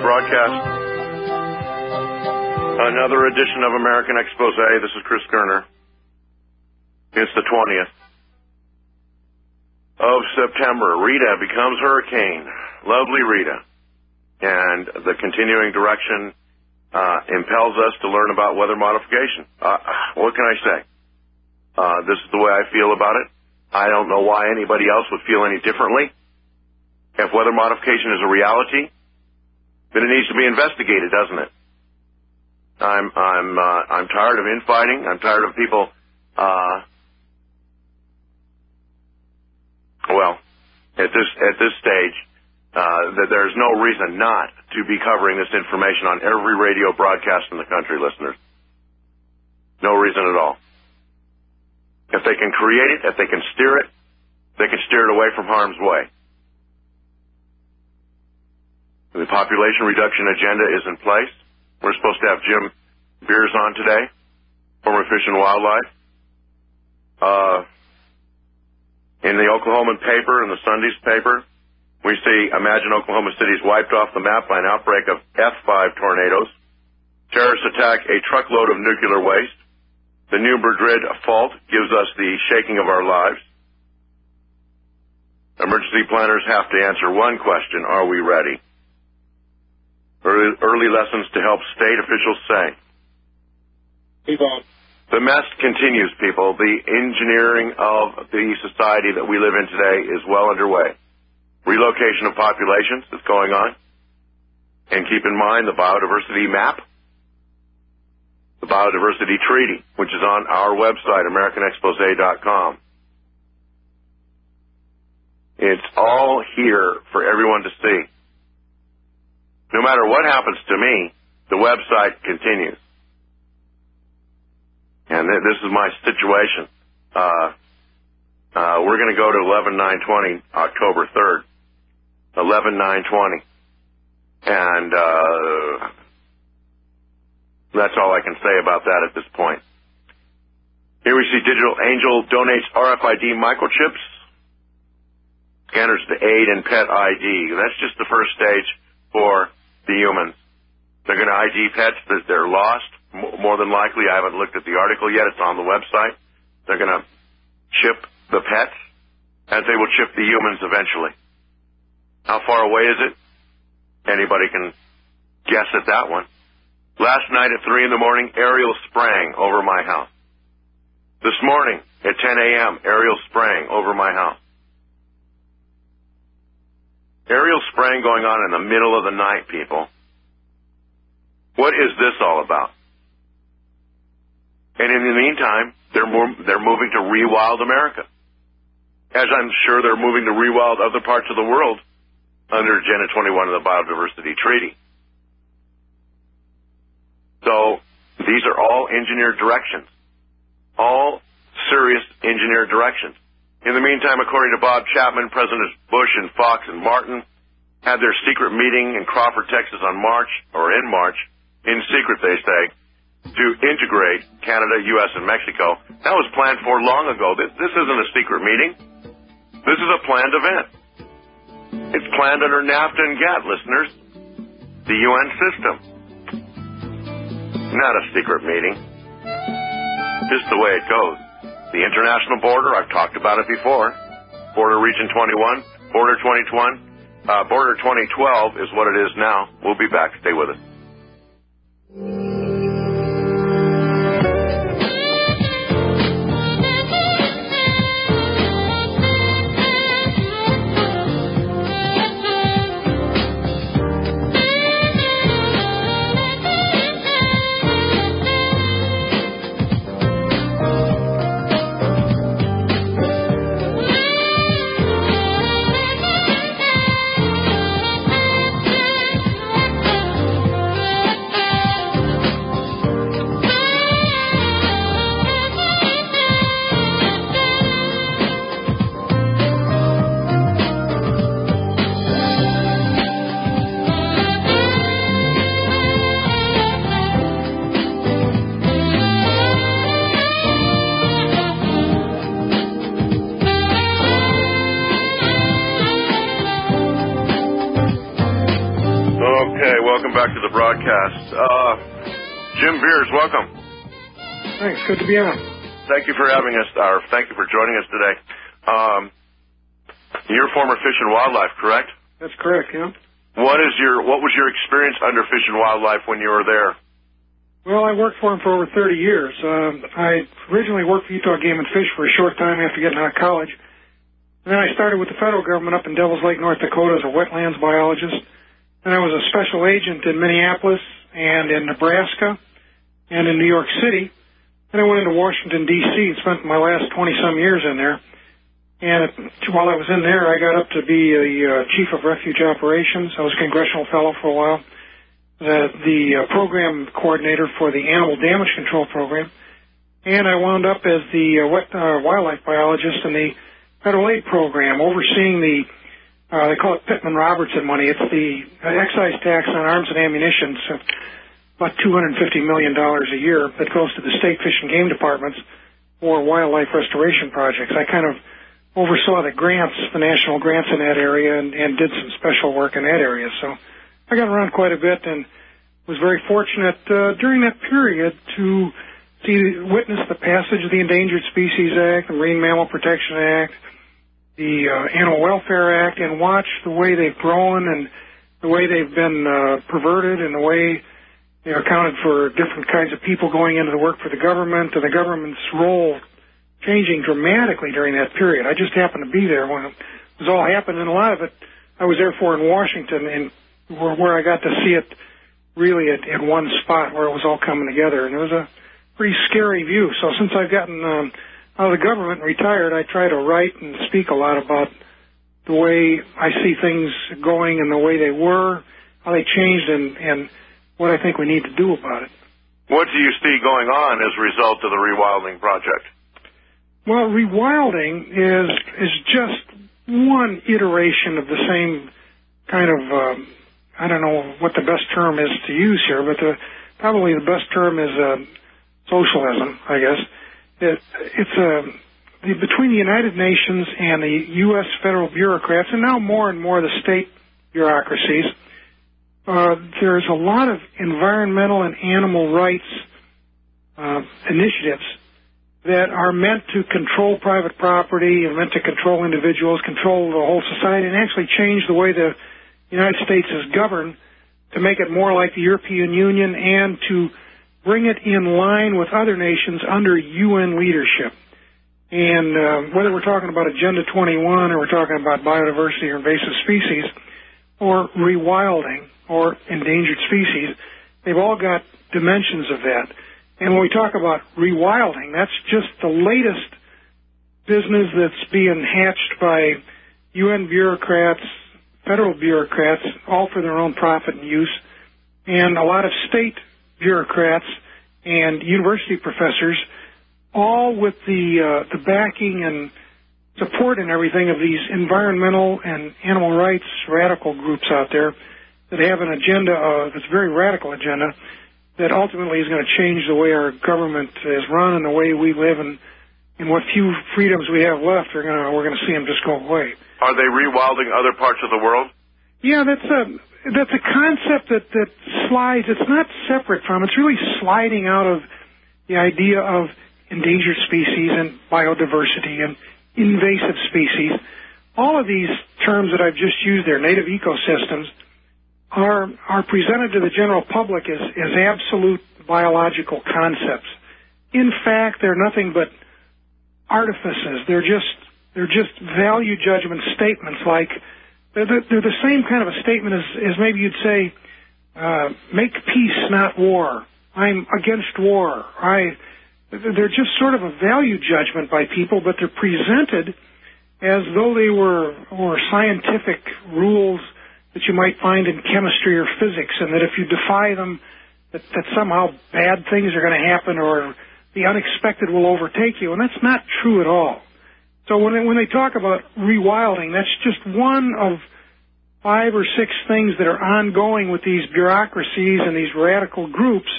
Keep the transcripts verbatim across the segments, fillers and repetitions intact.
broadcast. Another edition of American Expose. This is Chris Kerner. It's the twentieth of September. Rita becomes hurricane. Lovely Rita. And the continuing direction uh, impels us to learn about weather modification. Uh, what can I say? Uh, this is the way I feel about it. I don't know why anybody else would feel any differently. If weather modification is a reality, then it needs to be investigated, doesn't it? I'm I'm uh, I'm tired of infighting. I'm tired of people. Uh, well, at this at this stage, uh, that there's no reason not to be covering this information on every radio broadcast in the country, listeners. No reason at all. If they can create it, if they can steer it, they can steer it away from harm's way. The population reduction agenda is in place. We're supposed to have Jim Beers on today, former Fish and Wildlife. Uh, in the Oklahoman paper and the Sunday's paper, we see, imagine Oklahoma City's wiped off the map by an outbreak of F five tornadoes. Terrorists attack a truckload of nuclear waste. The New Madrid fault gives us the shaking of our lives. Emergency planners have to answer one question: are we ready? Early, early lessons to help state officials say. The mess continues, people. The engineering of the society that we live in today is well underway. Relocation of populations is going on. And keep in mind the biodiversity map, the biodiversity treaty, which is on our website, American Expose dot com. It's all here for everyone to see. No matter what happens to me, the website continues. And th- this is my situation. Uh, uh, we're going to go to eleven nine twenty, October third. eleven nine twenty. And uh, that's all I can say about that at this point. Here we see Digital Angel donates R F I D microchips, scanners to aid in pet I D. That's just the first stage for the humans. They're going to I D pets that they're lost, more than likely. I haven't looked at the article yet. It's on the website. They're going to chip the pets, as they will chip the humans eventually. How far away is it? Anybody can guess at that one. Last night at three in the morning, aerial spraying over my house. This morning at ten a.m., aerial spraying over my house. Aerial spraying going on in the middle of the night, people. What is this all about? And in the meantime, they're more, they're moving to rewild America. As I'm sure they're moving to rewild other parts of the world under Agenda twenty-one of the Biodiversity Treaty. So these are all engineered directions. All serious engineered directions. In the meantime, according to Bob Chapman, Presidents Bush and Fox and Martin had their secret meeting in Crawford, Texas on March, or in March, in secret they say, to integrate Canada, U S, and Mexico. That was planned for long ago. This, this isn't a secret meeting. This is a planned event. It's planned under NAFTA and GATT, listeners. The U N system. Not a secret meeting. Just the way it goes. The international border, I've talked about it before. Border Region twenty-one, Border twenty twenty, uh, Border twenty twelve is what it is now. We'll be back. Stay with us. welcome back to the broadcast. Uh, Jim Beers, welcome. Thanks. Good to be on. Thank you for having us, or thank you for joining us today. Um, you're former Fish and Wildlife, correct? That's correct, yeah. What is your What was your experience under Fish and Wildlife when you were there? Well, I worked for them for over thirty years. Um, I originally worked for Utah Game and Fish for a short time after getting out of college. And then I started with the federal government up in Devils Lake, North Dakota as a wetlands biologist. And I was a special agent in Minneapolis and in Nebraska and in New York City. Then I went into Washington, D C and spent my last twenty-some years in there. And while I was in there, I got up to be a uh, chief of refuge operations. I was a congressional fellow for a while, the, the uh, program coordinator for the animal damage control program. And I wound up as the uh, wet, uh, wildlife biologist in the federal aid program, overseeing the, uh, they call it Pittman-Robertson money. It's the excise tax on arms and ammunition, so about two hundred fifty million dollars a year that goes to the state fish and game departments for wildlife restoration projects. I kind of oversaw the grants, the national grants in that area, and, and did some special work in that area. So I got around quite a bit and was very fortunate uh, during that period to see, witness the passage of the Endangered Species Act, the Marine Mammal Protection Act, the uh, Animal Welfare Act, and watch the way they've grown and the way they've been uh, perverted and the way they accounted for different kinds of people going into the work for the government and the government's role changing dramatically during that period. I just happened to be there when it was all happening, and a lot of it I was there for in Washington, and where, where I got to see it really at, at one spot where it was all coming together, and it was a pretty scary view. So since I've gotten um, out of the government and retired, I try to write and speak a lot about the way I see things going and the way they were, how they changed, and, and what I think we need to do about it. What do you see going on as a result of the rewilding project? Well, rewilding is is just one iteration of the same kind of, um, I don't know what the best term is to use here, but the, probably the best term is uh, socialism, I guess. It, it's a, the, between the United Nations and the U S federal bureaucrats, and now more and more the state bureaucracies, uh, there's a lot of environmental and animal rights uh, initiatives that are meant to control private property and meant to control individuals, control the whole society, and actually change the way the United States is governed to make it more like the European Union and to bring it in line with other nations under U N leadership. And uh, whether we're talking about Agenda twenty-one or we're talking about biodiversity or invasive species or rewilding or endangered species, they've all got dimensions of that. And when we talk about rewilding, that's just the latest business that's being hatched by U N bureaucrats, federal bureaucrats, all for their own profit and use, and a lot of state bureaucrats and university professors, all with the uh, the backing and support and everything of these environmental and animal rights radical groups out there that have an agenda, uh, that's a very radical agenda, that ultimately is going to change the way our government is run and the way we live, and, and what few freedoms we have left are going to, we're going to see them just go away. Are they rewilding other parts of the world? Yeah, that's a that's a concept that that slides. It's not separate from. It's really sliding out of the idea of endangered species and biodiversity and invasive species. All of these terms that I've just used there, native ecosystems, are are presented to the general public as, as absolute biological concepts. In fact, they're nothing but artifices. They're just they're just value judgment statements. Like they're the, they're the same kind of a statement as, as maybe you'd say, uh, "Make peace, not war." I'm against war. I they're just sort of a value judgment by people, but they're presented as though they were were scientific rules that you might find in chemistry or physics, and that if you defy them, that, that somehow bad things are going to happen or the unexpected will overtake you, and that's not true at all. So when they, when they talk about rewilding, that's just one of five or six things that are ongoing with these bureaucracies and these radical groups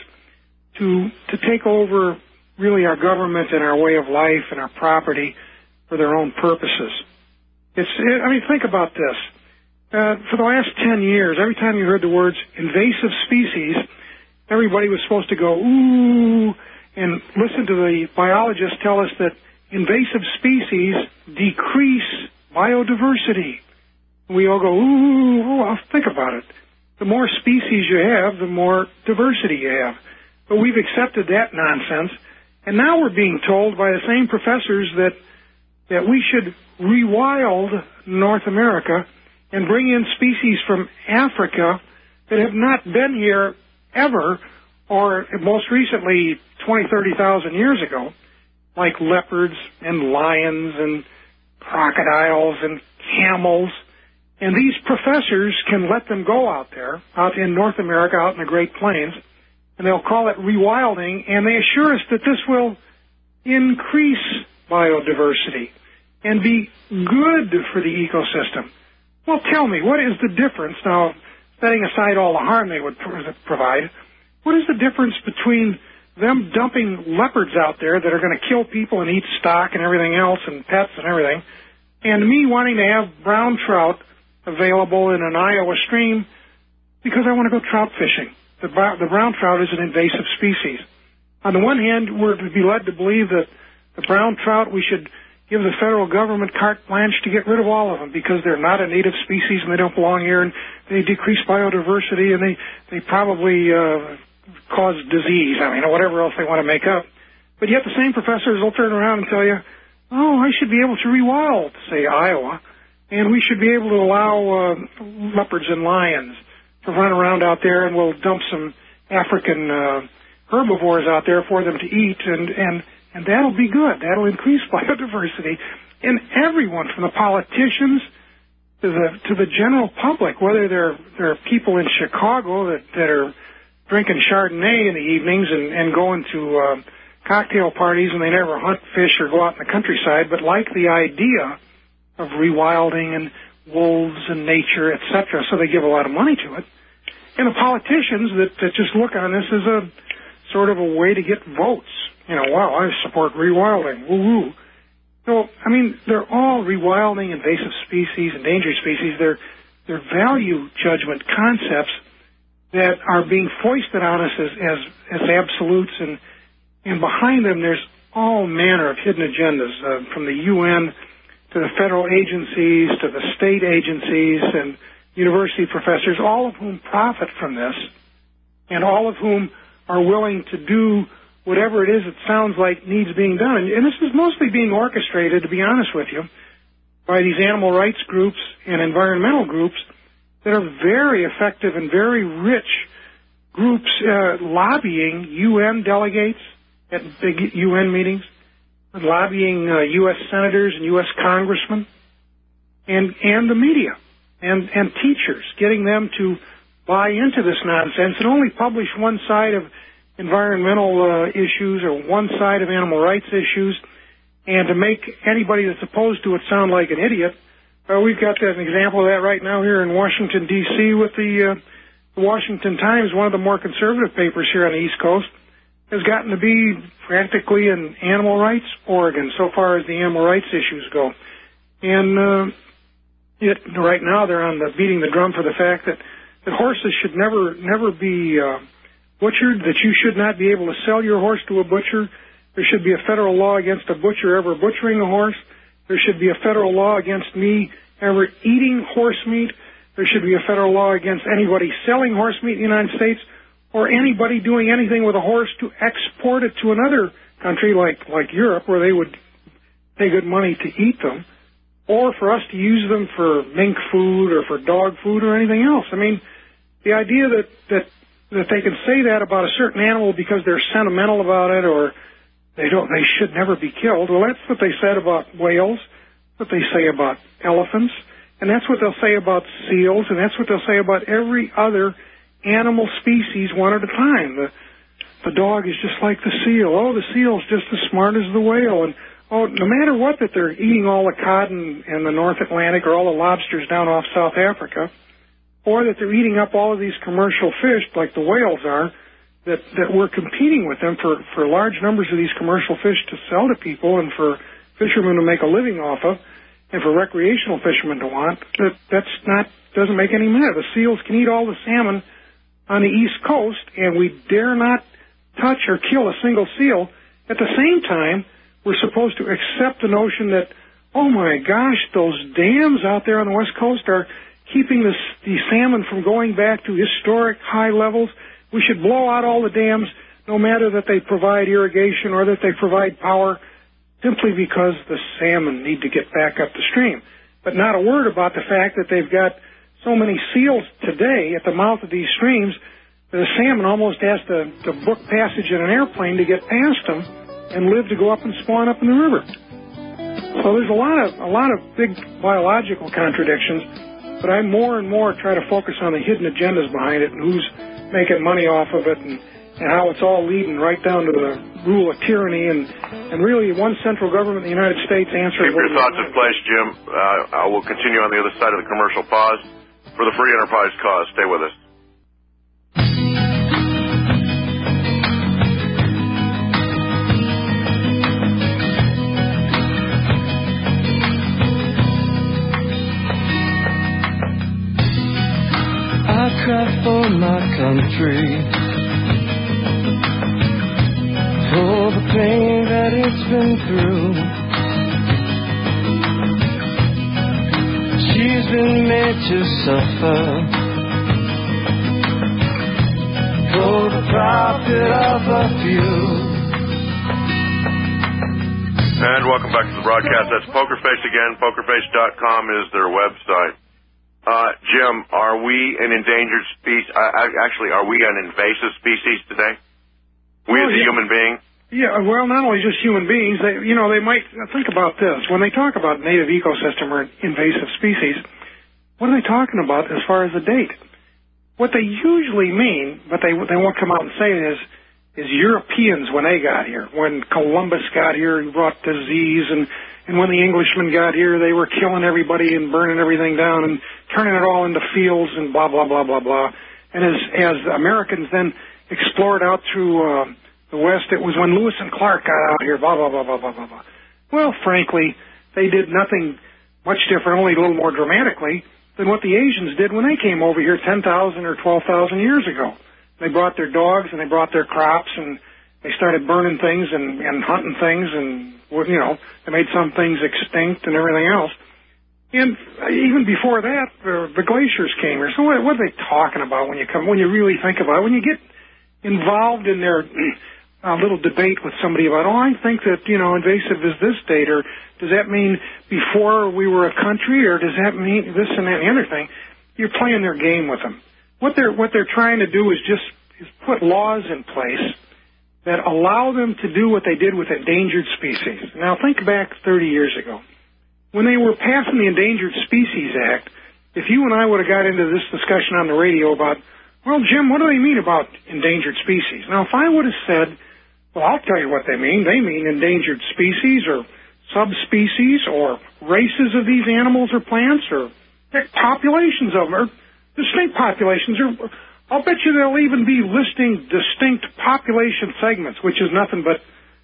to to take over really our government and our way of life and our property for their own purposes. It's, I mean, think about this. Uh, for the last ten years, every time you heard the words invasive species, everybody was supposed to go, ooh, and listen to the biologists tell us that invasive species decrease biodiversity. We all go, ooh, well, think about it. The more species you have, the more diversity you have. But we've accepted that nonsense, and now we're being told by the same professors that that we should rewild North America and bring in species from Africa that have not been here ever, or most recently twenty, thirty thousand years ago, like leopards and lions and crocodiles and camels. And these professors can let them go out there, out in North America, out in the Great Plains, and they'll call it rewilding, and they assure us that this will increase biodiversity and be good for the ecosystem. Well, tell me, what is the difference, now, setting aside all the harm they would provide, what is the difference between them dumping leopards out there that are going to kill people and eat stock and everything else and pets and everything, and me wanting to have brown trout available in an Iowa stream because I want to go trout fishing? The, the brown trout is an invasive species. On the one hand, we're to be led to believe that the brown trout, we should give the federal government carte blanche to get rid of all of them because they're not a native species and they don't belong here and they decrease biodiversity and they, they probably uh, cause disease, I mean, or whatever else they want to make up. But yet the same professors will turn around and tell you, oh, I should be able to rewild, say, Iowa, and we should be able to allow uh, leopards and lions to run around out there, and we'll dump some African uh, herbivores out there for them to eat, and, and, and that'll be good. That'll increase biodiversity. And everyone, from the politicians to the to the general public, whether they're, they're people in Chicago that, that are drinking Chardonnay in the evenings and, and going to uh, cocktail parties and they never hunt fish or go out in the countryside, but like the idea of rewilding and wolves and nature, et cetera, so they give a lot of money to it. And the politicians that, that just look on this as a sort of a way to get votes. You know, wow, I support rewilding, woo-woo. So, I mean, they're all rewilding invasive species, endangered species. They're, they're value judgment concepts that are being foisted on us as, as, as absolutes, and, and behind them there's all manner of hidden agendas, uh, from the U N to the federal agencies, to the state agencies, and university professors, all of whom profit from this, and all of whom are willing to do whatever it is it sounds like needs being done. And, and this is mostly being orchestrated, to be honest with you, by these animal rights groups and environmental groups that are very effective and very rich groups uh, lobbying U N delegates at big U N meetings, lobbying uh, U S senators and U S congressmen, and and the media and and teachers, getting them to buy into this nonsense and only publish one side of environmental uh, issues or one side of animal rights issues, and to make anybody that's opposed to it sound like an idiot. Uh, we've got that, an example of that right now here in Washington, D C with the, uh, the Washington Times, one of the more conservative papers here on the East Coast, has gotten to be practically an animal rights organ so far as the animal rights issues go. And uh, it, right now they're on the beating the drum for the fact that, that horses should never never be uh, butchered, that you should not be able to sell your horse to a butcher. There should be a federal law against a butcher ever butchering a horse. There should be a federal law against me ever eating horse meat. There should be a federal law against anybody selling horse meat in the United States, or anybody doing anything with a horse to export it to another country like, like Europe, where they would pay good money to eat them, or for us to use them for mink food or for dog food or anything else. I mean, the idea that, that, that they can say that about a certain animal because they're sentimental about it, or they don't, they should never be killed. Well, that's what they said about whales, what they say about elephants, and that's what they'll say about seals, and that's what they'll say about every other animal species one at a time. The, the dog is just like the seal. Oh, the seal's just as smart as the whale. And, oh, no matter what, that they're eating all the cod in, in the North Atlantic or all the lobsters down off South Africa, or that they're eating up all of these commercial fish like the whales are, that, that we're competing with them for, for large numbers of these commercial fish to sell to people and for fishermen to make a living off of. and for recreational fishermen to want, that that's not doesn't make any sense. The seals can eat all the salmon on the East Coast, and we dare not touch or kill a single seal. At the same time, we're supposed to accept the notion that, oh my gosh, those dams out there on the West Coast are keeping this, the salmon from going back to historic high levels. We should blow out all the dams, no matter that they provide irrigation or that they provide power, simply because the salmon need to get back up the stream. But not a word about the fact that they've got so many seals today at the mouth of these streams that a salmon almost has to, to book passage in an airplane to get past them and live to go up and spawn up in the river. So there's a lot of a lot of big biological contradictions, but I more and more try to focus on the hidden agendas behind it and who's making money off of it, and, and how it's all leading right down to the rule of tyranny, and, and really one central government in the United States answers. Keep your thoughts in place, Jim. Uh, I will continue on the other side of the commercial pause for the Free Enterprise Cause. Stay with us. I cry for my country, for the pain that it's been through. She's been made to suffer for the profit of a few. And welcome back to the broadcast. That's Pokerface again. Pokerface dot com is their website. Uh, Jim, are we an endangered species? Uh, actually, are we an invasive species today? We well, as a yeah. human being? Yeah, well, not only just human beings. They, you know, they might think about this. When they talk about native ecosystem or invasive species, what are they talking about as far as the date? What they usually mean, but they they won't come out and say it, is, is Europeans when they got here. When Columbus got here, he brought disease, and, and when the Englishmen got here, they were killing everybody and burning everything down and turning it all into fields and blah, blah, blah, blah, blah. And as, as Americans then explored out through uh, the West, it was when Lewis and Clark got out here, blah, blah, blah, blah, blah, blah, blah. Well, frankly, they did nothing much different, only a little more dramatically, than what the Asians did when they came over here ten thousand or twelve thousand years ago. They brought their dogs and they brought their crops, and they started burning things and, and hunting things, and, you know, they made some things extinct and everything else. And even before that, the, the glaciers came here. So what, what are they talking about when you come, when you really think about it? When you get involved in their uh, little debate with somebody about, oh, I think that, you know, invasive is this date, or does that mean before we were a country, or does that mean this and that and the other thing? You're playing their game with them. What they're what they're trying to do is just is put laws in place that allow them to do what they did with endangered species. Now think back thirty years ago. When they were passing the Endangered Species Act, if you and I would have got into this discussion on the radio about, well, Jim, what do they mean about endangered species? Now, if I would have said, well, I'll tell you what they mean. They mean endangered species or subspecies or races of these animals or plants, or populations of them, or distinct populations. Or I'll bet you they'll even be listing distinct population segments, which is nothing but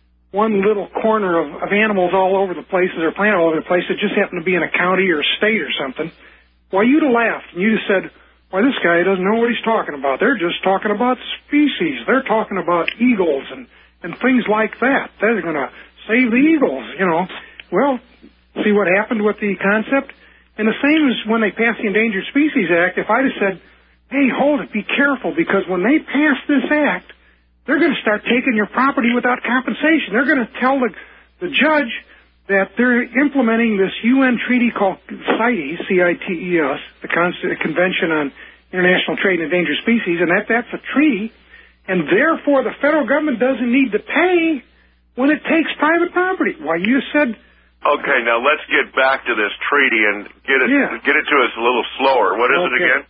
one little corner of, of animals all over the place, or plant all over the place that just happen to be in a county or a state or something. Why, you'd have laughed, and you'd have said, why, this guy doesn't know what he's talking about. They're just talking about species. They're talking about eagles and, and things like that. They're going to save the eagles, you know. Well, see what happened with the concept? And the same as when they passed the Endangered Species Act, if I'd have said, hey, hold it, be careful, because when they pass this act, they're going to start taking your property without compensation. They're going to tell the, the judge that they're implementing this U N treaty called CITES, C I T E S, the Convention on International Trade in Endangered Species, and that that's a treaty, and therefore the federal government doesn't need to pay when it takes private property. Why, you said... Okay, now let's get back to this treaty and get it yeah. get it to us a little slower. What is okay. it again?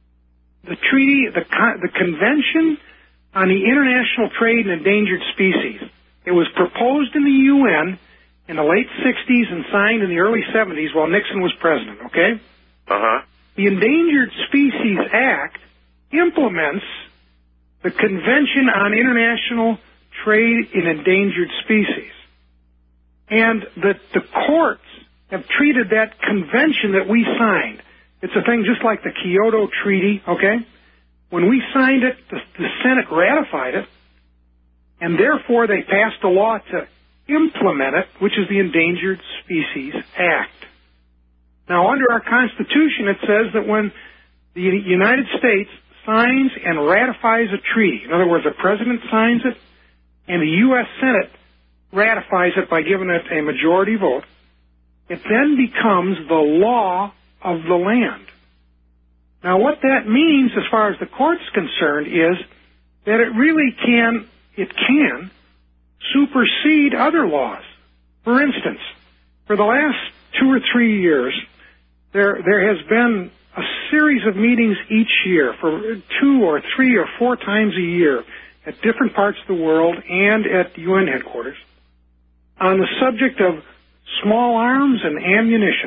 The treaty, the the Convention on the International Trade in Endangered Species. It was proposed in the U N in the late sixties and signed in the early seventies while Nixon was president, okay? Uh-huh. The Endangered Species Act implements the Convention on International Trade in Endangered Species. And the, the courts have treated that convention that we signed. It's a thing just like the Kyoto Treaty, okay? When we signed it, the, the Senate ratified it, and therefore they passed a law to implement it, which is the Endangered Species Act. Now, under our Constitution, it says that when the United States signs and ratifies a treaty, in other words, the President signs it, and the U S Senate ratifies it by giving it a majority vote, it then becomes the law of the land. Now, what that means, as far as the court's concerned, is that it really can, it can supersede other laws. For instance, for the last two or three years, there there has been a series of meetings each year, for two or three or four times a year, at different parts of the world and at U N headquarters, on the subject of small arms and ammunition.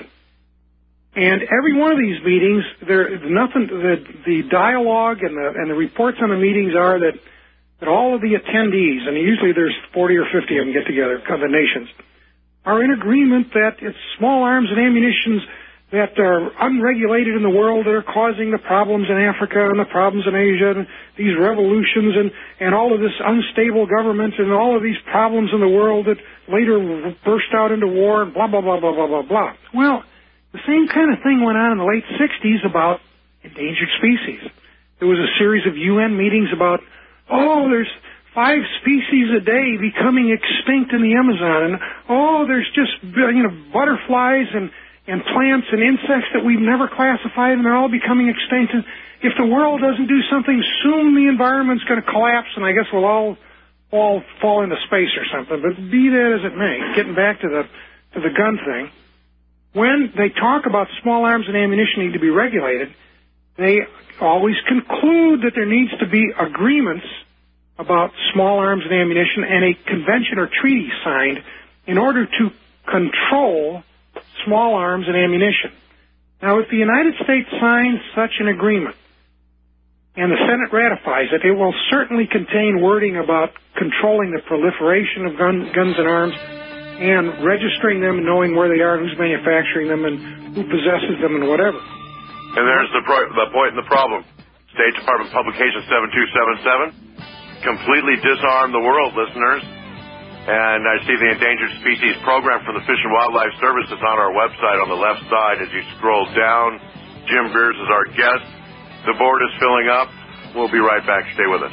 And every one of these meetings, there is nothing. The, the dialogue and the and the reports on the meetings are that that all of the attendees, and usually there's forty or fifty of them get together, of the nations, are in agreement that it's small arms and ammunitions that are unregulated in the world that are causing the problems in Africa and the problems in Asia and these revolutions and, and all of this unstable government and all of these problems in the world that later burst out into war and blah, blah, blah, blah, blah, blah, blah. Well, the same kind of thing went on in the late sixties about endangered species. There was a series of U N meetings about, oh, there's five species a day becoming extinct in the Amazon, and oh, there's just, you know, butterflies and and plants and insects that we've never classified, and they're all becoming extinct. And if the world doesn't do something, soon the environment's going to collapse, and I guess we'll all all fall into space or something. But be that as it may, getting back to the to the gun thing, when they talk about small arms and ammunition need to be regulated, they always conclude that there needs to be agreements about small arms and ammunition and a convention or treaty signed in order to control small arms and ammunition. Now, if the United States signs such an agreement and the Senate ratifies it, it will certainly contain wording about controlling the proliferation of gun, guns and arms and registering them and knowing where they are, who's manufacturing them, and who possesses them, and whatever. And there's the, pro- the point and the problem. State Department Publication seven two seven seven completely disarmed the world, listeners. And I see the Endangered Species Program from the Fish and Wildlife Service is on our website on the left side as you scroll down. Jim Beers is our guest. The board is filling up. We'll be right back. Stay with us.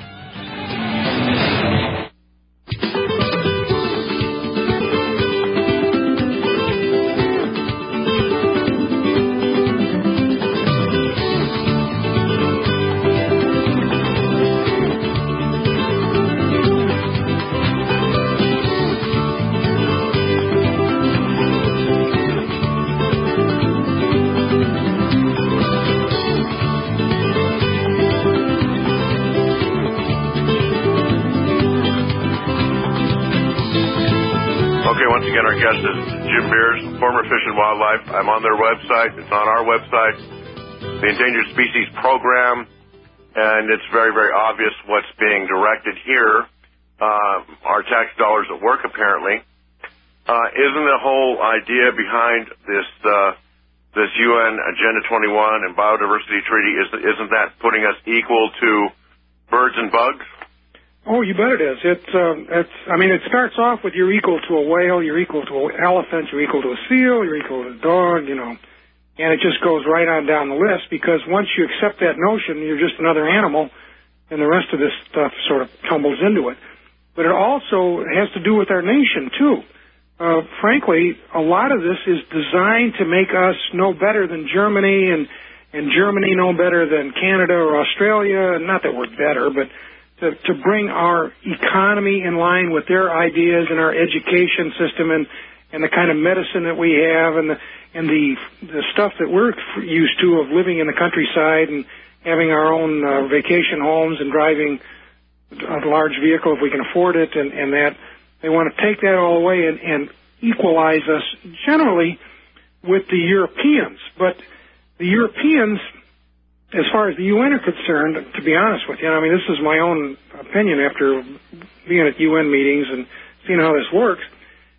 Again, our guest is Jim Beers, former Fish and Wildlife. I'm on their website. It's on our website, the Endangered Species Program, and it's very, very obvious what's being directed here. Uh, our tax dollars at work, apparently. Uh, isn't the whole idea behind this uh, this U N Agenda twenty-one and Biodiversity Treaty, is, isn't that putting us equal to birds and bugs? Oh, you bet it is. It's, um, it's, I mean, it starts off with you're equal to a whale, you're equal to an elephant, you're equal to a seal, you're equal to a dog, you know, and it just goes right on down the list, because once you accept that notion, you're just another animal, and the rest of this stuff sort of tumbles into it. But it also has to do with our nation, too. Uh, frankly, a lot of this is designed to make us no better than Germany, and, and Germany no better than Canada or Australia. Not that we're better, but To, to bring our economy in line with their ideas and our education system and, and the kind of medicine that we have and the and the the stuff that we're used to of living in the countryside and having our own uh, vacation homes and driving a large vehicle if we can afford it, and, and that they want to take that all away and, and equalize us generally with the Europeans. But the Europeans, as far as the U N are concerned, to be honest with you, I mean, this is my own opinion after being at U N meetings and seeing how this works,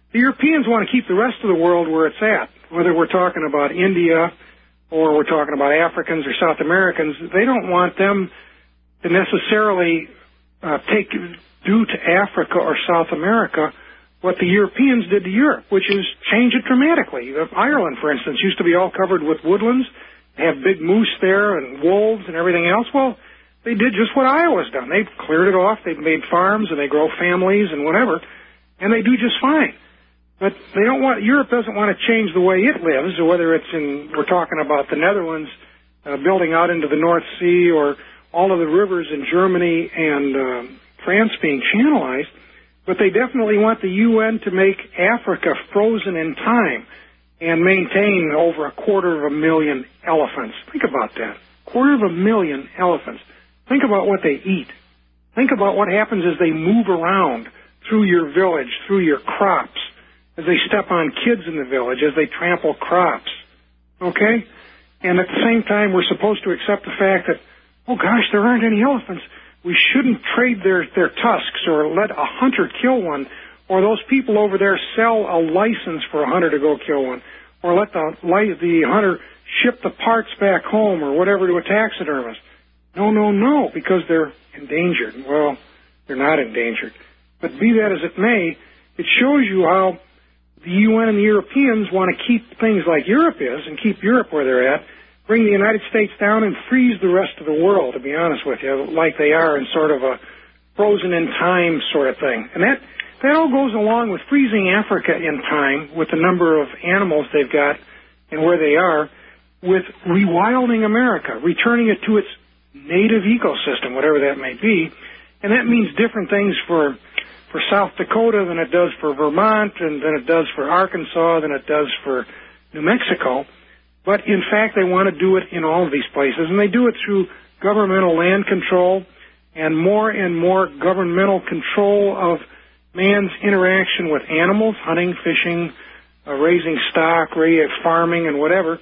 The Europeans want to keep the rest of the world where it's at, whether we're talking about India or we're talking about Africans or South Americans. They don't want them to necessarily uh, take do to Africa or South America what the Europeans did to Europe, which is change it dramatically. Ireland, for instance, used to be all covered with woodlands. They have big moose there and wolves and everything else. Well, they did just what Iowa's done. They've cleared it off. They've made farms and they grow families and whatever, and they do just fine. But they don't want, Europe doesn't want to change the way it lives, or whether it's in, we're talking about the Netherlands uh, building out into the North Sea, or all of the rivers in Germany and uh, France being channelized. But they definitely want the U N to make Africa frozen in time and maintain over a quarter of a million elephants. Think about that. Quarter of a million elephants. Think about what they eat. Think about what happens as they move around through your village, through your crops, as they step on kids in the village, as they trample crops. Okay? And at the same time, we're supposed to accept the fact that, oh gosh, there aren't any elephants. We shouldn't trade their, their tusks or let a hunter kill one, or those people over there sell a license for a hunter to go kill one, or let the, the hunter ship the parts back home or whatever to a taxidermist. No, no, no, because they're endangered. Well, they're not endangered. But be that as it may, it shows you how the U N and the Europeans want to keep things like Europe is and keep Europe where they're at, bring the United States down and freeze the rest of the world, to be honest with you, like they are in sort of a frozen in time sort of thing. And that, that all goes along with freezing Africa in time with the number of animals they've got and where they are, with rewilding America, returning it to its native ecosystem, whatever that may be. And that means different things for for South Dakota than it does for Vermont, and than it does for Arkansas, than it does for New Mexico. But, in fact, they want to do it in all of these places, and they do it through governmental land control and more and more governmental control of man's interaction with animals, hunting, fishing, uh, raising stock, farming, and whatever,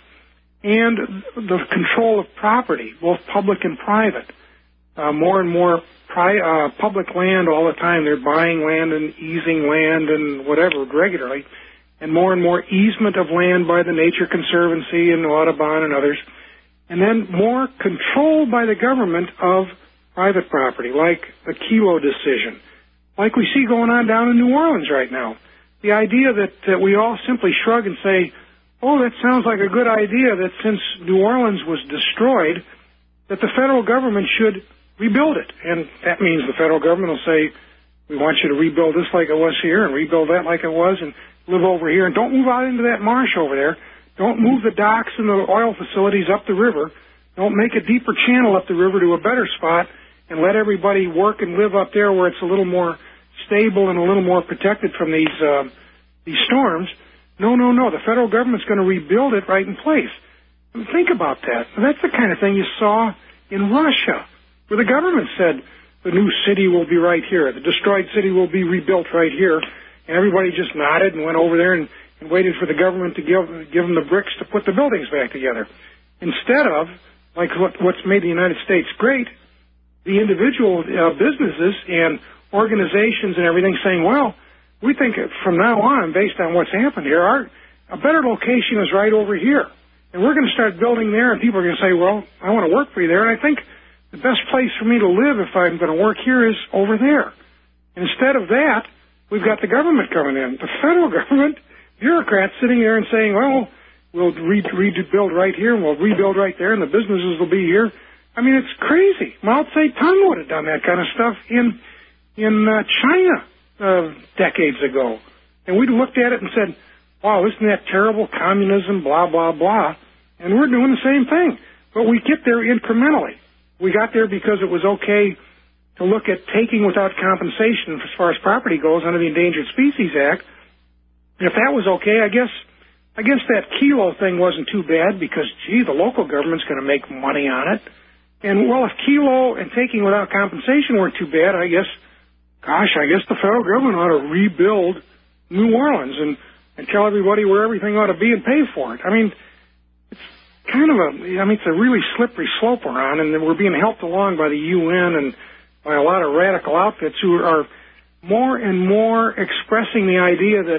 and the control of property, both public and private. Uh, more and more pri- uh, public land all the time. They're buying land and easing land and whatever regularly. And more and more easement of land by the Nature Conservancy and Audubon and others. And then more control by the government of private property, like the Kelo decision, like we see going on down in New Orleans right now. The idea that uh, we all simply shrug and say, oh, that sounds like a good idea, that since New Orleans was destroyed, that the federal government should rebuild it. And that means the federal government will say, we want you to rebuild this like it was here and rebuild that like it was and live over here. And don't move out into that marsh over there. Don't move the docks and the oil facilities up the river. Don't make a deeper channel up the river to a better spot and let everybody work and live up there where it's a little more stable and a little more protected from these uh, these storms. No, no, no. The federal government's going to rebuild it right in place. And think about that. That's the kind of thing you saw in Russia, where the government said the new city will be right here, the destroyed city will be rebuilt right here, and everybody just nodded and went over there and, and waited for the government to give, give them the bricks to put the buildings back together. Instead of, like what, what's made the United States great, the individual uh, businesses and organizations and everything saying, well, we think from now on, based on what's happened here, our, a better location is right over here. And we're going to start building there, and people are going to say, well, I want to work for you there, and I think the best place for me to live if I'm going to work here is over there. And instead of that, we've got the government coming in, the federal government, bureaucrats sitting there and saying, well, we'll re- rebuild right here, and we'll rebuild right there, and the businesses will be here. I mean, it's crazy. Mao Zedong would have done that kind of stuff in in uh, China uh, decades ago. And we'd looked at it and said, wow, isn't that terrible, communism, blah, blah, blah. And we're doing the same thing. But we get there incrementally. We got there because it was okay to look at taking without compensation as far as property goes under the Endangered Species Act. And if that was okay, I guess I guess that Kelo thing wasn't too bad because, gee, the local government's going to make money on it. And, well, if Kelo and taking without compensation weren't too bad, I guess, gosh, I guess the federal government ought to rebuild New Orleans and, and tell everybody where everything ought to be and pay for it. I mean, it's kind of a, I mean, it's a really slippery slope we're on, and we're being helped along by the U N and by a lot of radical outfits who are more and more expressing the idea that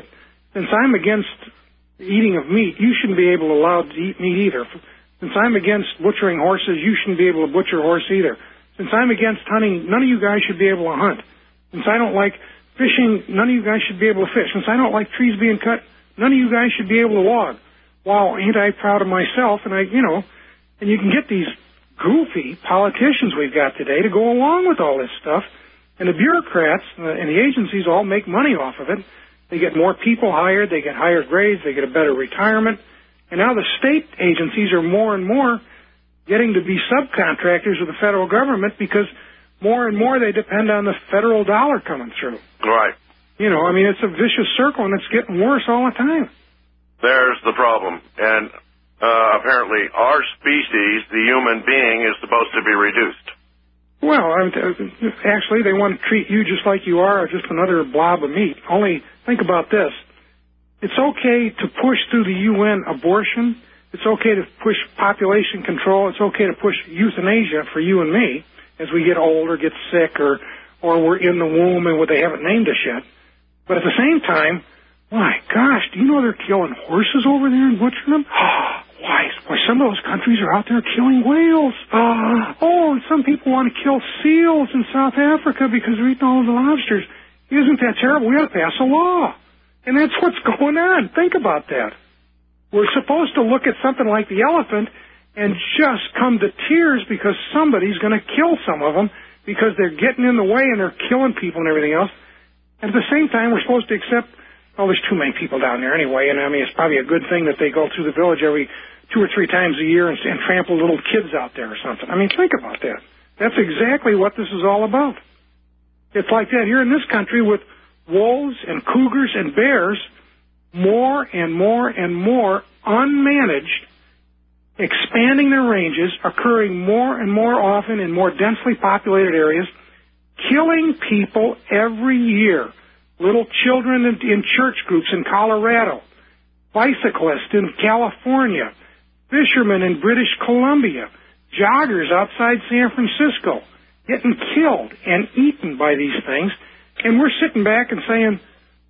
since I'm against the eating of meat, you shouldn't be able to allow to eat meat either. Since I'm against butchering horses, you shouldn't be able to butcher a horse either. Since I'm against hunting, none of you guys should be able to hunt. Since I don't like fishing, none of you guys should be able to fish. Since I don't like trees being cut, none of you guys should be able to log. Wow, ain't I proud of myself? And I, you know, and you can get these goofy politicians we've got today to go along with all this stuff. And the bureaucrats and the agencies all make money off of it. They get more people hired, they get higher grades, they get a better retirement. And now the state agencies are more and more getting to be subcontractors of the federal government because more and more they depend on the federal dollar coming through. Right. You know, I mean, it's a vicious circle, and it's getting worse all the time. There's the problem. And uh, apparently our species, the human being, is supposed to be reduced. Well, actually, they want to treat you just like you are, just another blob of meat. Only think about this. It's okay to push through the U N abortion. It's okay to push population control. It's okay to push euthanasia for you and me as we get old or get sick or, or we're in the womb and they haven't named us yet. But at the same time, my gosh, do you know they're killing horses over there and butchering them? Why, why some of those countries are out there killing whales. Uh, oh, and some people want to kill seals in South Africa because they're eating all the lobsters. Isn't that terrible? We ought to pass a law. And that's what's going on. Think about that. We're supposed to look at something like the elephant and just come to tears because somebody's going to kill some of them because they're getting in the way and they're killing people and everything else. And at the same time, we're supposed to accept, oh, there's too many people down there anyway, and I mean, it's probably a good thing that they go through the village every two or three times a year and, and trample little kids out there or something. I mean, think about that. That's exactly what this is all about. It's like that here in this country with wolves and cougars and bears, more and more and more unmanaged, expanding their ranges, occurring more and more often in more densely populated areas, killing people every year. Little children in, in church groups in Colorado, bicyclists in California, fishermen in British Columbia, joggers outside San Francisco, getting killed and eaten by these things. And we're sitting back and saying,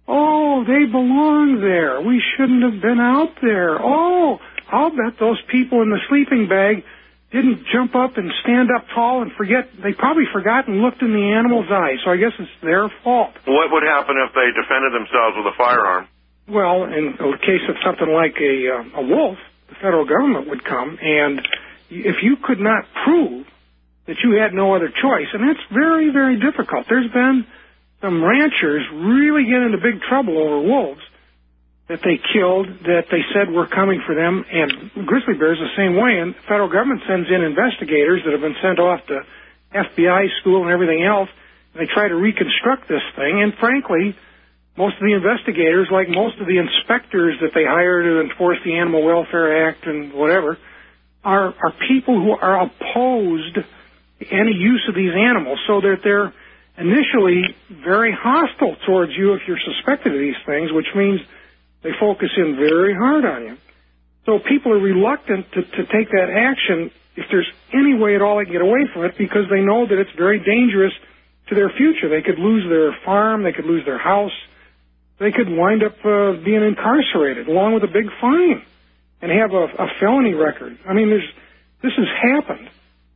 oh, they belong there. We shouldn't have been out there. Oh, I'll bet those people in the sleeping bag didn't jump up and stand up tall and forget. They probably forgot and looked in the animal's eyes, so I guess it's their fault. What would happen if they defended themselves with a firearm? Well, in the case of something like a, uh, a wolf, the federal government would come, and if you could not prove that you had no other choice, and that's very, very difficult. There's been some ranchers really get into big trouble over wolves that they killed, that they said were coming for them, and grizzly bears the same way, and the federal government sends in investigators that have been sent off to F B I school and everything else, and they try to reconstruct this thing, and frankly, most of the investigators, like most of the inspectors that they hire to enforce the Animal Welfare Act and whatever, are, are people who are opposed to any use of these animals, so that they're initially very hostile towards you if you're suspected of these things, which means they focus in very hard on you. So people are reluctant to, to take that action if there's any way at all they can get away from it because they know that it's very dangerous to their future. They could lose their farm, they could lose their house, they could wind up uh, being incarcerated along with a big fine and have a, a felony record. I mean, there's this has happened,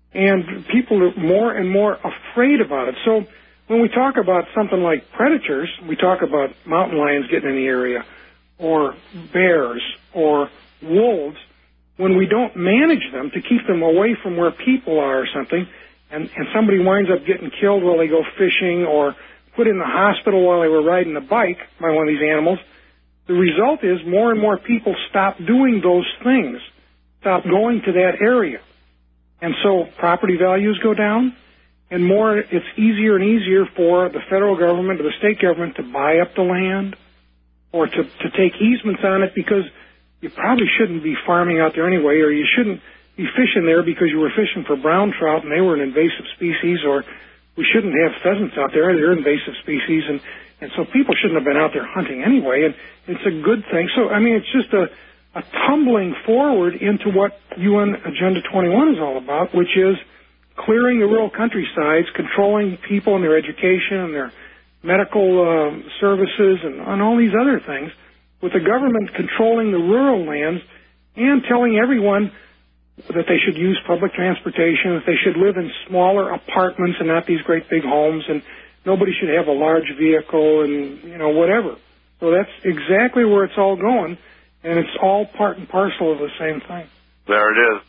and people are more and more afraid about it. So when we talk about something like predators, we talk about mountain lions getting in the area, or bears, or wolves. When we don't manage them to keep them away from where people are or something, and, and somebody winds up getting killed while they go fishing, or put in the hospital while they were riding a bike by one of these animals, the result is more and more people stop doing those things, stop going to that area. And so property values go down, and more, it's easier and easier for the federal government or the state government to buy up the land or to, to take easements on it because you probably shouldn't be farming out there anyway, or you shouldn't be fishing there because you were fishing for brown trout and they were an invasive species, or we shouldn't have pheasants out there, they're invasive species, and, and so people shouldn't have been out there hunting anyway, and it's a good thing. So, I mean, it's just a, a tumbling forward into what U N Agenda twenty-one is all about, which is clearing the rural countrysides, controlling people and their education and their medical uh, services and, and all these other things, with the government controlling the rural lands and telling everyone that they should use public transportation, that they should live in smaller apartments and not these great big homes, and nobody should have a large vehicle and, you know, whatever. So that's exactly where it's all going, and it's all part and parcel of the same thing. There it is.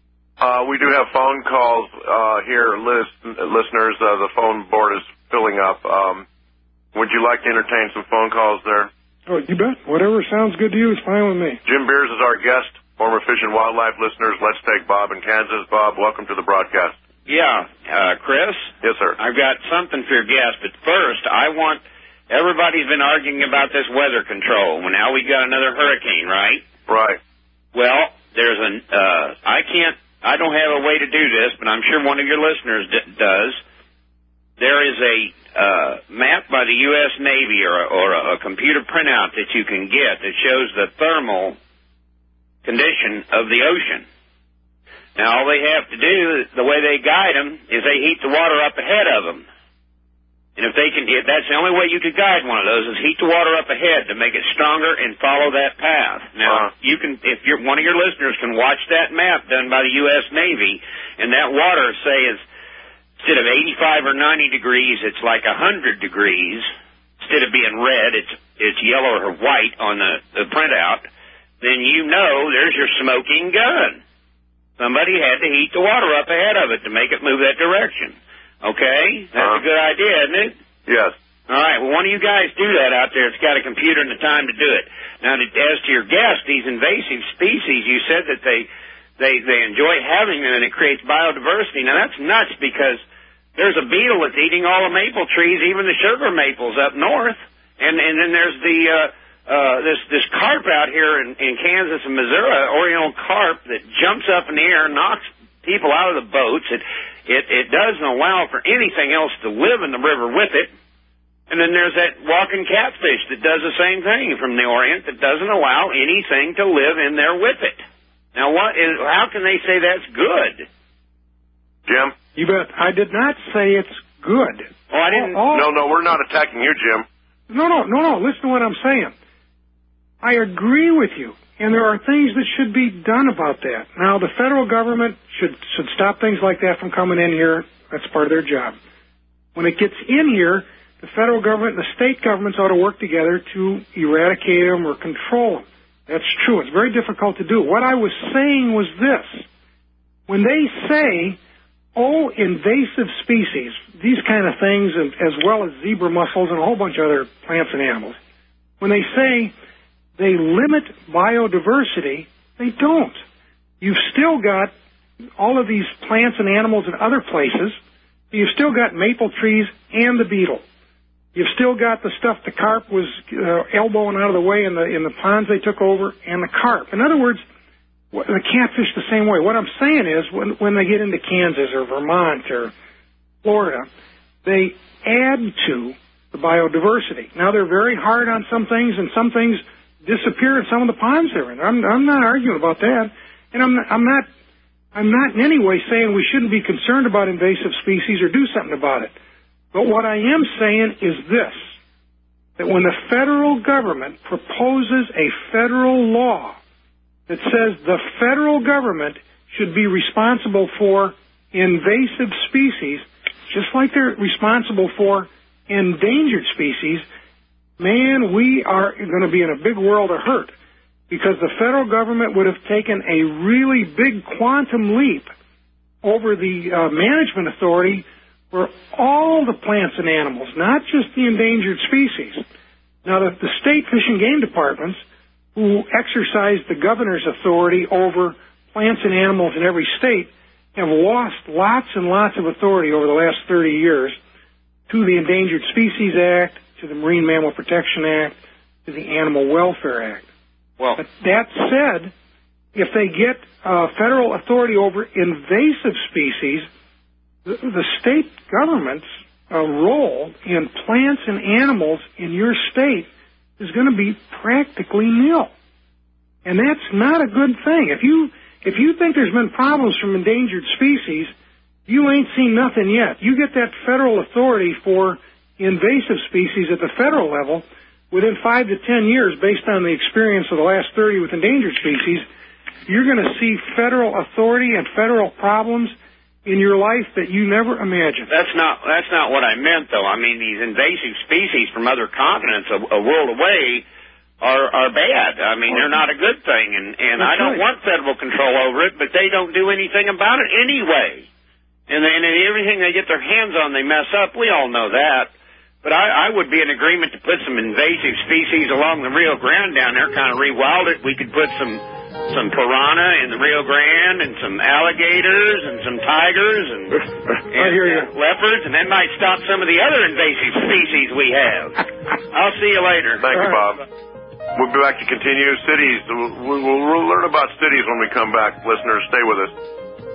Uh, we do have phone calls uh, here, list, listeners. Uh, the phone board is filling up. Um, would you like to entertain some phone calls there? Oh, you bet. Whatever sounds good to you is fine with me. Jim Beers is our guest. Former Fish and Wildlife listeners, let's take Bob in Kansas. Bob, welcome to the broadcast. Yeah, uh, Chris? Yes, sir. I've got something for your guest, but first, I want, everybody's been arguing about this weather control. Well, now we've got another hurricane, right? Right. Well, there's an, uh, I can't, I don't have a way to do this, but I'm sure one of your listeners d- does. There is a uh, map by the U S Navy or, a, or a, a computer printout that you can get that shows the thermal condition of the ocean. Now, all they have to do, the way they guide them, is they heat the water up ahead of them. And if they can, if that's the only way you could guide one of those, is heat the water up ahead to make it stronger and follow that path. Now, uh-huh. you can, if you're, one of your listeners can watch that map done by the U S Navy, and that water, say, is instead of eighty-five or ninety degrees, it's like one hundred degrees. Instead of being red, it's it's yellow or white on the, the printout. Then you know there's your smoking gun. Somebody had to heat the water up ahead of it to make it move that direction. Okay? That's uh, a good idea, isn't it? Yes. All right. Well, one of you guys do that out there. It's got a computer and the time to do it. Now, to, as to your guest, these invasive species, you said that they, they, they enjoy having them and it creates biodiversity. Now, that's nuts because there's a beetle that's eating all the maple trees, even the sugar maples up north. And, and then there's the... Uh, Uh, this this carp out here in, in Kansas and Missouri, Oriental carp that jumps up in the air, knocks people out of the boats. It it it doesn't allow for anything else to live in the river with it. And then there's that walking catfish that does the same thing from the Orient that doesn't allow anything to live in there with it. Now, what is? How can they say that's good? Jim? You bet. I did not say it's good. Oh, I didn't. Oh, oh. No, no, we're not attacking you, Jim. No, no, no, no. Listen to what I'm saying. I agree with you, and there are things that should be done about that. Now, the federal government should should stop things like that from coming in here. That's part of their job. When it gets in here, the federal government and the state governments ought to work together to eradicate them or control them. That's true. It's very difficult to do. What I was saying was this. When they say, oh, invasive species, these kind of things, as well as zebra mussels and a whole bunch of other plants and animals, when they say they limit biodiversity, they don't. You've still got all of these plants and animals in other places. You've still got maple trees and the beetle. You've still got the stuff the carp was uh, elbowing out of the way in the in the ponds they took over, and the carp. In other words, the catfish the same way. What I'm saying is, when when they get into Kansas or Vermont or Florida, they add to the biodiversity. Now, they're very hard on some things, and some things disappear in some of the ponds they're in. I'm, I'm not arguing about that, and I'm not, I'm not I'm not in any way saying we shouldn't be concerned about invasive species or do something about it. But what I am saying is this, that when the federal government proposes a federal law that says the federal government should be responsible for invasive species, just like they're responsible for endangered species, man, we are going to be in a big world of hurt, because the federal government would have taken a really big quantum leap over the uh, management authority for all the plants and animals, not just the endangered species. Now, the, the state fish and game departments, who exercise the governor's authority over plants and animals in every state, have lost lots and lots of authority over the last thirty years to the Endangered Species Act, to the Marine Mammal Protection Act, to the Animal Welfare Act. Well, but that said, if they get uh, federal authority over invasive species, the, the state government's uh, role in plants and animals in your state is going to be practically nil. And that's not a good thing. If you if you think there's been problems from endangered species, you ain't seen nothing yet. You get that federal authority for invasive species at the federal level, within five to ten years, based on the experience of the last thirty with endangered species, you're going to see federal authority and federal problems in your life that you never imagined. That's not that's not what I meant, though. I mean, these invasive species from other continents a, a world away are are bad. I mean, they're not a good thing, and and I don't want federal control over it, but they don't do anything about it anyway. And, and everything they get their hands on, they mess up. We all know that. But I, I would be in agreement to put some invasive species along the Rio Grande down there, kind of rewild it. We could put some some piranha in the Rio Grande and some alligators and some tigers and, and I hear you. Uh, leopards, and that might stop some of the other invasive species we have. I'll see you later. Thank you, Bob. We'll be back to continue cities. We'll, we'll, we'll learn about cities when we come back. Listeners, stay with us.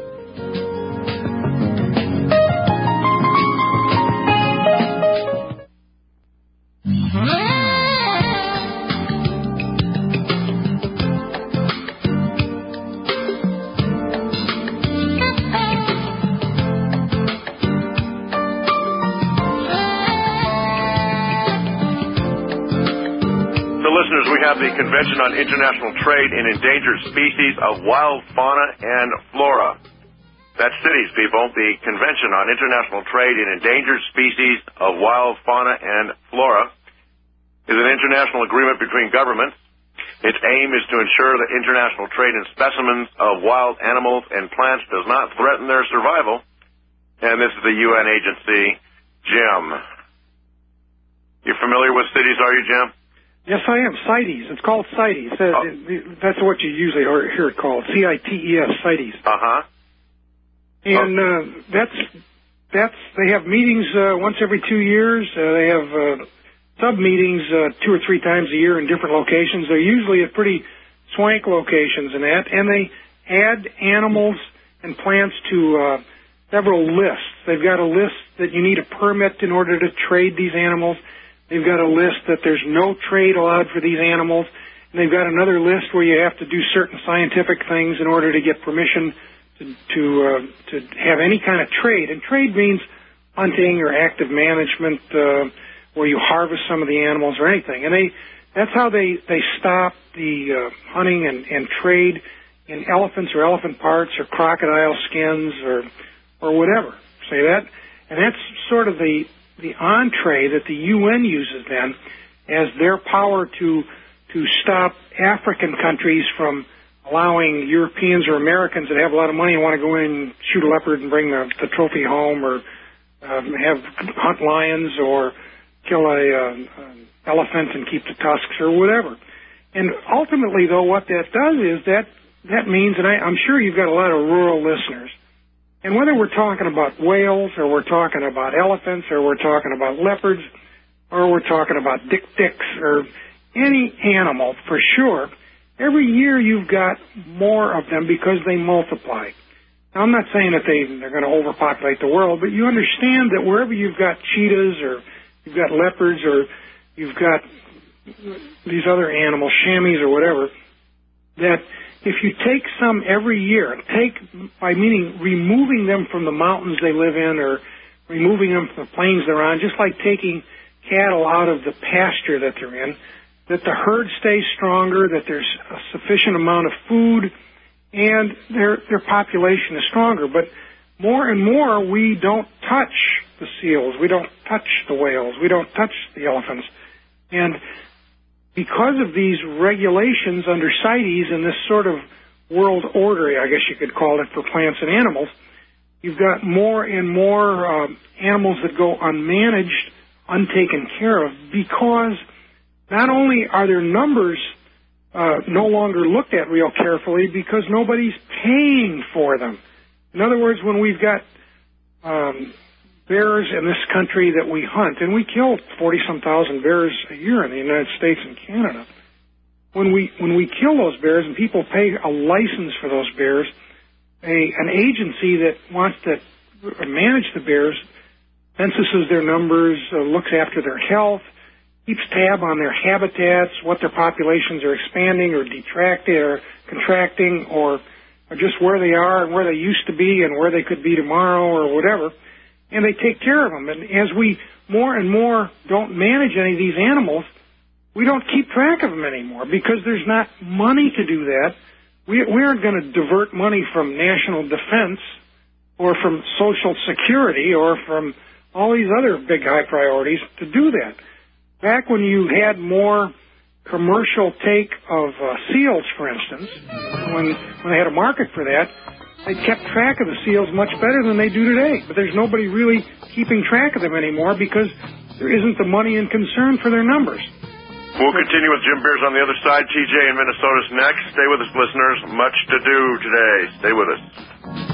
Listeners, we have the Convention on International Trade in Endangered Species of Wild Fauna and Flora. That's cities, people. The Convention on International Trade in Endangered Species of Wild Fauna and Flora is an international agreement between governments. Its aim is to ensure that international trade in specimens of wild animals and plants does not threaten their survival. And this is the U N agency, Jim. You familiar with cities, are you, Jim? Yes, I am. CITES. It's called CITES. Uh, oh. That's what you usually hear it called. C I T E S, CITES. Uh-huh. And uh, that's, that's, they have meetings uh, once every two years. Uh, they have uh, sub-meetings uh, two or three times a year in different locations. They're usually at pretty swank locations and that. And they add animals and plants to uh, several lists. They've got a list that you need a permit in order to trade these animals. They've got a list that there's no trade allowed for these animals. And they've got another list where you have to do certain scientific things in order to get permission to to, uh, to have any kind of trade. And trade means hunting or active management uh, where you harvest some of the animals or anything. And they that's how they, they stop the uh, hunting and, and trade in elephants or elephant parts or crocodile skins or or whatever. Say that? And that's sort of the the entree that the U N uses then as their power to to stop African countries from allowing Europeans or Americans that have a lot of money and want to go in and shoot a leopard and bring the, the trophy home, or um, have hunt lions or kill a uh, an elephant and keep the tusks or whatever. And ultimately, though, what that does is that that means, and I, I'm sure you've got a lot of rural listeners, and whether we're talking about whales or we're talking about elephants or we're talking about leopards or we're talking about dik-diks or any animal, for sure, every year you've got more of them because they multiply. Now, I'm not saying that they, they're going to overpopulate the world, but you understand that wherever you've got cheetahs or you've got leopards or you've got these other animals, chamois or whatever, that if you take some every year, take by meaning removing them from the mountains they live in or removing them from the plains they're on, just like taking cattle out of the pasture that they're in, that the herd stays stronger, that there's a sufficient amount of food, and their their population is stronger. But more and more, we don't touch the seals, we don't touch the whales, we don't touch the elephants. And because of these regulations under CITES and this sort of world order, I guess you could call it, for plants and animals, you've got more and more uh, animals that go unmanaged, untaken care of, because not only are their numbers uh, no longer looked at real carefully because nobody's paying for them. In other words, when we've got um, bears in this country that we hunt, and we kill forty-some thousand bears a year in the United States and Canada. When we when we kill those bears and people pay a license for those bears, a an agency that wants to manage the bears censuses their numbers, uh, looks after their health, keeps tab on their habitats, what their populations are expanding or detracting or contracting, or, or just where they are and where they used to be and where they could be tomorrow or whatever. And they take care of them. And as we more and more don't manage any of these animals, we don't keep track of them anymore because there's not money to do that. We, we aren't going to divert money from national defense or from Social Security or from all these other big high priorities to do that. Back when you had more commercial take of uh, seals, for instance, when when they had a market for that, they kept track of the seals much better than they do today. But there's nobody really keeping track of them anymore because there isn't the money and concern for their numbers. We'll continue with Jim Beers on the other side. T J in Minnesota's next. Stay with us, listeners. Much to do today. Stay with us.